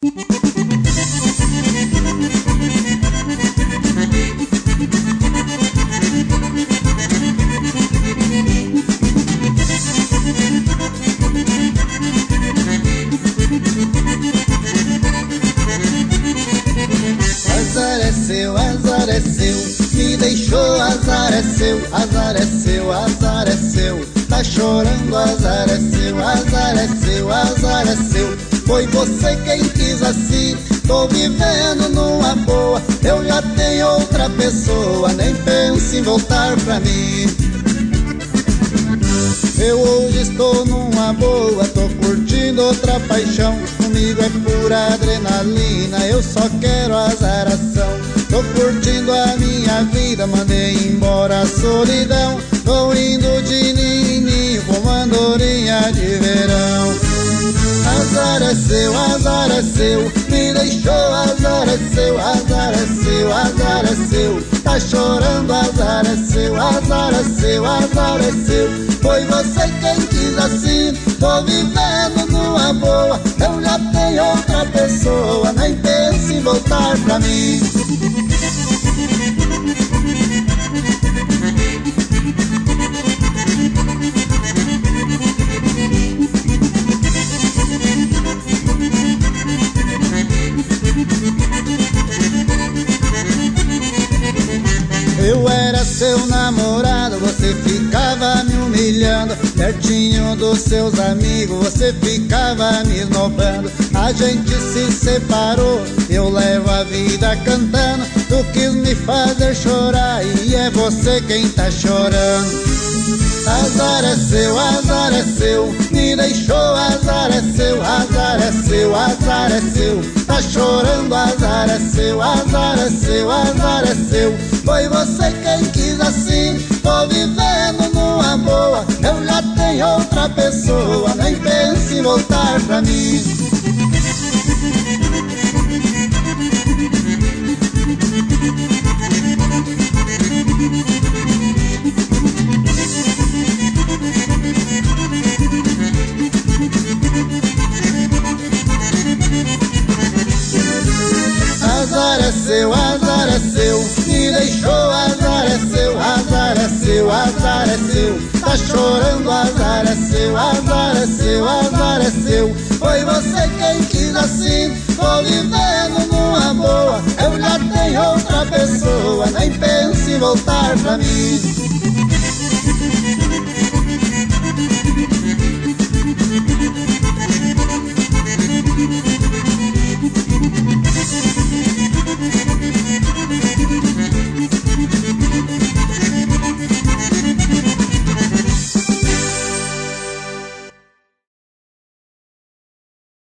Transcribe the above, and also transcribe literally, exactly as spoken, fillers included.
Azar é seu, azar é seu, me deixou, azar é seu, azar é seu, azar é seu. Tá chorando, azar é seu, azar é seu, azar é seu. Foi você quem quis assim, tô vivendo numa boa. Eu já tenho outra pessoa, nem pense em voltar pra mim. Eu hoje estou numa boa, tô curtindo outra paixão. Comigo é pura adrenalina, eu só quero azaração. Tô curtindo a minha vida, mandei embora a solidão. Tô indo de nininho com andorinha de verão. Azar é seu, azar é seu, me deixou, azar é seu, azar é seu, azar é seu. Tá chorando, azar é seu, azar é seu, azar é seu. Foi você quem quis assim, tô vivendo numa boa. Eu já tenho outra pessoa, nem pense em voltar pra mim. Eu era seu namorado, você ficava me humilhando. Pertinho dos seus amigos, você ficava me esnobando. A gente se separou, eu levo a vida cantando. Tu quis me fazer chorar e é você quem tá chorando. Azar é seu, azar é seu, me deixou, azar é seu, azar é seu, azar é seu. Tá chorando, azar é seu, azar é seu, azar é seu. Foi você quem quis assim, tô vivendo numa boa. Eu já tenho outra pessoa, nem pense em voltar pra mim. Azar é seu, azar é seu, me deixou, azar é seu, azar é seu, azar é seu. Tá chorando, azar é seu, azar é seu, azar é seu. Foi você quem quis assim, tô vivendo numa boa. Eu já tenho outra pessoa, nem pense em voltar pra mim.